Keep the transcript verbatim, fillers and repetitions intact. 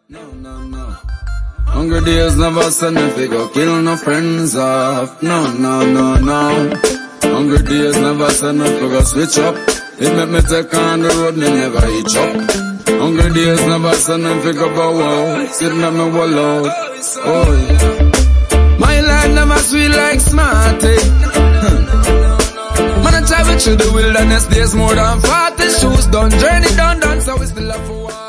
No, no, no. Hungry days never send me fi go kill no friends off. No, no, no, no. Hungry days never send me fi go switch up. It make me take on the road, me never hitch up. Hungry days never send me fi go bow out. It make me wall out. Oh yeah. My life never sweet like Smarty. Man, I travel through the wilderness days more than forty. Shoes done, journey done, done, so we still have for war.